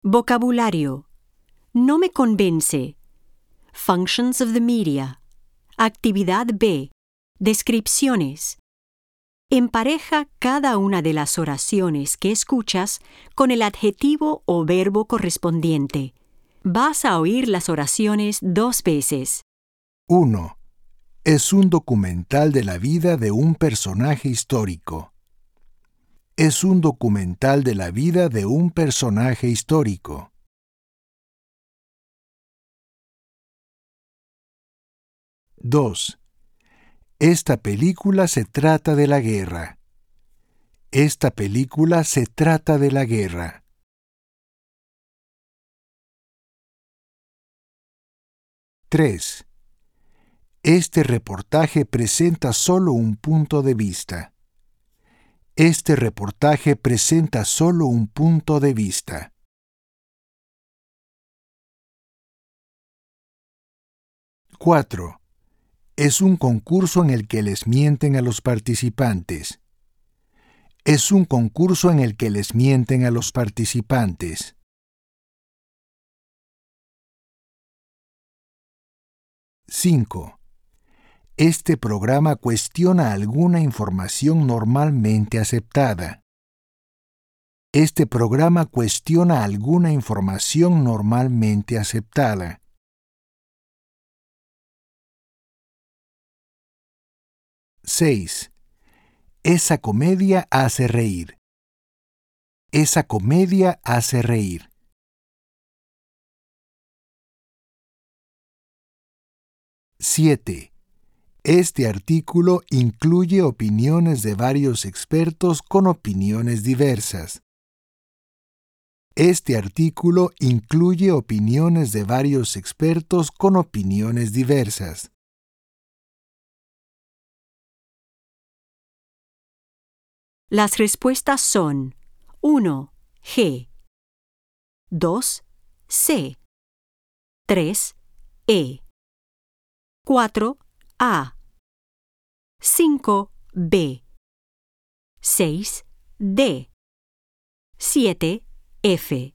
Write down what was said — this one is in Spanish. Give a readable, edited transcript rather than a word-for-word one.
Vocabulario. No me convence. Functions of the media. Actividad B. Descripciones. Empareja cada una de las oraciones que escuchas con el adjetivo o verbo correspondiente. Vas a oír las oraciones 2 veces. 1. Es un documental de la vida de un personaje histórico. Es un documental de la vida de un personaje histórico. 2. Esta película se trata de la guerra. Esta película se trata de la guerra. 3. Este reportaje presenta solo un punto de vista. Este reportaje presenta solo un punto de vista. 4. Es un concurso en el que les mienten a los participantes. Es un concurso en el que les mienten a los participantes. 5. Este programa cuestiona alguna información normalmente aceptada. Este programa cuestiona alguna información normalmente aceptada. 6. Esa comedia hace reír. Esa comedia hace reír. 7. Este artículo incluye opiniones de varios expertos con opiniones diversas. Este artículo incluye opiniones de varios expertos con opiniones diversas. Las respuestas son 1. G. 2. C. 3. E. 4. A. 5. B. 6. D. 7. F.